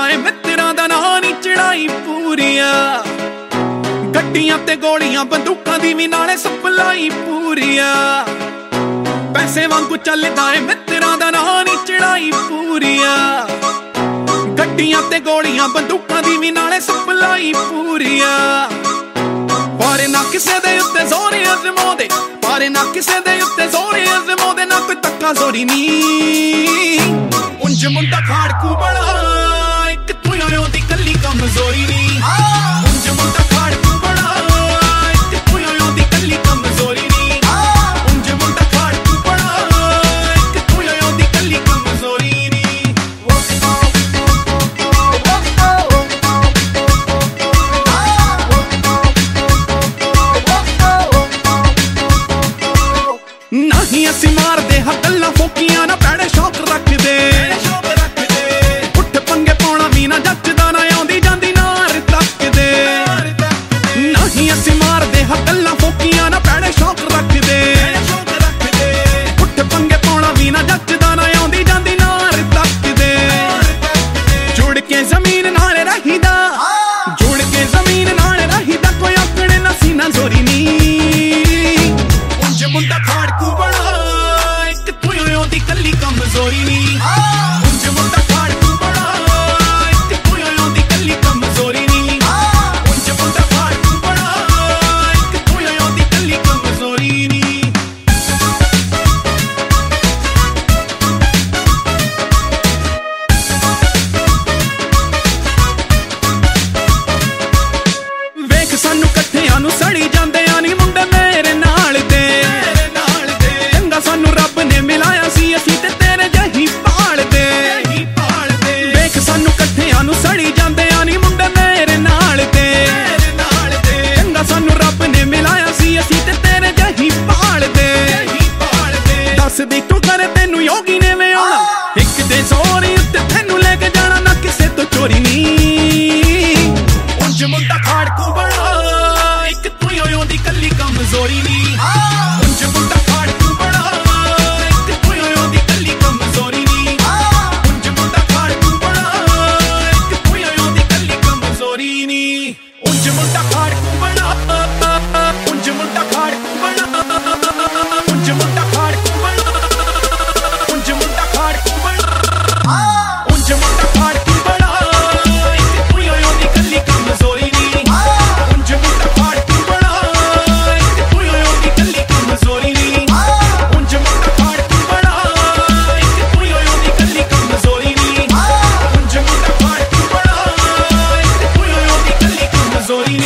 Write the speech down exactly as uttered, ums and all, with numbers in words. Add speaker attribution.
Speaker 1: ਏ ਮਿੱਤਰਾਂ ਦਾ ਨਾਂ ਨੀ ਚੜਾਈ ਪੂਰੀਆਂ ਗੱਡੀਆਂ ਤੇ ਗੋਲੀਆਂ ਬੰਦੂਕਾਂ ਦੀ ਵੀ ਨਾਲੇ ਸਪਲਾਈ ਪੂਰੀਆਂ ਪੈਸੇ ਵਾਂਗੂ ਚੱਲਦਾ ਏ ਮਿੱਤਰਾਂ ਦਾ ਨਾਂ ਨੀ ਚੜਾਈ ਪੂਰੀਆਂ ਗੱਡੀਆਂ ਤੇ ਗੋਲੀਆਂ ਬੰਦੂਕਾਂ ਦੀ ਵੀ ਨਾਲੇ ਸਪਲਾਈ ਪੂਰੀਆਂ ਪਰ ਨਾ ਕਿਸੇ ਦੇ ਉੱਤੇ ਜ਼ੋਰ ਅਜ਼ਮਾਉਂਦੇ ਪਰ ਨਾ ਕਿਸੇ ਦੇ ਉੱਤੇ ਜ਼ੋਰ ਅਜ਼ਮਾਉਂਦੇ ਨਾ ਕੋਈ ਤੱਕਾ ਜ਼ੋਰੀ ਨੀ ਉਂਝ ਮੁੰਡਾ ਖਾੜਕੂ ਬੜਾ ਇੱਕ ਤੂੰ ਉਹਦੀ ਕੱਲੀ ਕਮਜ਼ੋਰੀ ਨੀ ਉਂਝ ਮੁੰਡਾ ਖਾੜਕੂ ਬੜਾ ਇੱਕ ਤੂੰ ਉਹਦੀ ਕੱਲੀ ਕਮਜ਼ੋਰੀ ਨੀ ਉਂਝ ਮੁੰਡਾ ਖਾੜਕੂ ਬੜਾ ਇੱਕ ਤੂੰ ਉਹਦੀ ਕੱਲੀ ਕਮਜ਼ੋਰੀ ਨੀ ਨਹੀਂ ਅਸੀਂ ਮਾਰਦੇ ਹਾਂ ਗੱਲਾਂ ਫੋਕੀਆਂ ਨਾ ਭੈੜੇ ਸ਼ੌਕ ਰੱਖਦੇ ਉੱਠ ਪੰਗੇ ਪਾਉਣਾ ਵੀ ਨਾ ਜੱਜਦਾ ਨਾ ਆਉਂਦੀ ਜਾਂਦੀ ਨਾਰ ਤੱਕਦੇ ਨਹੀਂ ਅਸੀਂ ਮਾਰਦੇ ਹਾਂ ਗੱਲਾਂ ਫੋਕੀਆਂ ਨਾ ਭੈੜੇ ਸ਼ੌਕ ਰੱਖਦੇ ਉੱਠ ਪੰਗੇ ਪਾਉਣਾ ਵੀ ਨਾ ਜੱਜਦਾ ਨਾ ਆਉਂਦੀ ਜਾਂਦੀ ਨਾਰ ਤੱਕਦੇ ਜੁੜ ਕੇ ਜ਼ਮੀਨ ਨਾਲ ਰਹੀਦਾ ਜੁੜ ਕੇ ਜ਼ਮੀਨ ਨਾਲ ਰਹੀਦਾ ਕੋਈ ਆਕੜੇ ਨਾ ਸੀਨਾ ਜ਼ੋਰੀ ਨੀ ਉਂਝ ਮੁੰਡਾ ਖਾੜਕੂ ਬੜਾ ਇੱਕ ਤੂੰ ਉਹਦੀ ਕੱਲੀ ਕਮਜ਼ੋਰੀ ਨੀ ਉਂਝ ਮੁੰਡਾ ਖਾੜਕੂ ਬੜਾ ਇੱਕ ਤੂੰ ਉਹਦੀ ਕੱਲੀ ਕਮਜ਼ੋਰੀ ਨੀ ਉਂਝ ਮੁੰਡਾ ਖਾੜਕੂ ਬੜਾ ਇੱਕ ਤੂੰ ਉਹਦੀ ਕੱਲੀ ਕਮਜ਼ੋਰੀ ਨੀ ਵੇਖ ਸਾਨੂੰ ਇਕੱਠਿਆਂ ਨੂੰ ਸੜੀ ਜਾਂਦਿਆਂ ਨੀ ਮੁੰਡੇ ਮੇਰੇ ਨਾਲ ਦੇ ਚੰਗਾ ਸਾਨੂੰ ਰੱਬ ਨੇ ਮਿਲਾਇਆ ਸੀ ਅਸੀਂ ਤੇ ਤੇਰੇ ਜਿਹੀ ਭਾਲਦੇ ਵੇਖ ਸਾਨੂੰ ਇਕੱਠਿਆਂ ਨੂੰ ਸੜੀ ਜਾਂਦਿਆਂ ਨੀ ਮੁੰਡੇ ਮੇਰੇ ਨਾਲ ਦੇ ਚੰਗਾ ਸਾਨੂੰ ਰੱਬ ਨੇ ਮਿਲਾਇਆ ਸੀ ਅਸੀਂ ਤੇ ਤੇਰੇ ਜਿਹੀ ਭਾਲਦੇ ਦੱਸਦੀ ਤੂੰ ਕਰ ਤੈਨੂੰ ਯੋਗੀ ਨੇ ਵੇ ਆਉਣਾ ਇੱਕ ਦੇ ਜ਼ੋਰ ਉੱਤੇ ਤੈਨੂੰ ਲੈ ਕੇ ਜਾਣਾ ਨਾ ਕਿਸੇ ਤੋਂ ਚੋਰੀ ਨੀ ਉਂਝ ਮੁੰਡਾ ਖਾੜਕੂ ਬੜਾ ਇੱਕ ਤੂੰ ਉਹਦੀ ਕੱਲੀ ਕਮਜ਼ੋਰੀ ਨੀ ਉਂਝ ਮੁੰਡਾ ਖਾੜਕੂ ਬੜਾ ਇੱਕ ਤੂੰ ਉਹਦੀ ਕੱਲੀ ਕਮਜ਼ੋਰੀ ਨੀ ਉਂਝ ਮੁੰਡਾ ਖਾੜਕੂ ਬੜਾ ਇੱਕ ਤੂੰ ਉਹਦੀ ਕੱਲੀ ਕਮਜ਼ੋਰੀ ਨੀ ਉਂਝ ਮੁੰਡਾ ਖਾੜਕੂ ਬੜਾ ਉਂਝ ਮੁੰਡਾ ਖਾੜਕੂ ਬੜਾ ਉਂਝ ਮੁੰਡਾ ਖਾੜਕੂ ਬੜਾ ਉਂਝ ਮੁੰਡਾ ਖਾੜਕੂ ਬੜਾ ਉਂਝ ਮੁੰਡਾ ਖਾੜਕੂ ਬੜਾ ਇੱਕ ਤੂੰ ਉਹਦੀ ਕੱਲੀ ਕਮਜ਼ੋਰੀ ਨੀ ਉਂਝ ਮੁੰਡਾ ਖਾੜਕੂ ਬੜਾ ਇੱਕ ਤੂੰ ਉਹਦੀ ਕੱਲੀ ਕਮਜ਼ੋਰੀ ਨੀ ਉਂਝ ਮੁੰਡਾ ਖਾੜਕੂ ਬੜਾ ਇੱਕ ਤੂੰ ਉਹਦੀ ਕੱਲੀ ਕਮਜ਼ੋਰੀ ਨੀ ਉਂਝ ਮੁੰਡਾ ਖਾੜਕੂ ਬੜਾ ਇੱਕ ਤੂੰ ਉਹਦੀ ਕੱਲੀ ਕਮਜ਼ੋਰੀ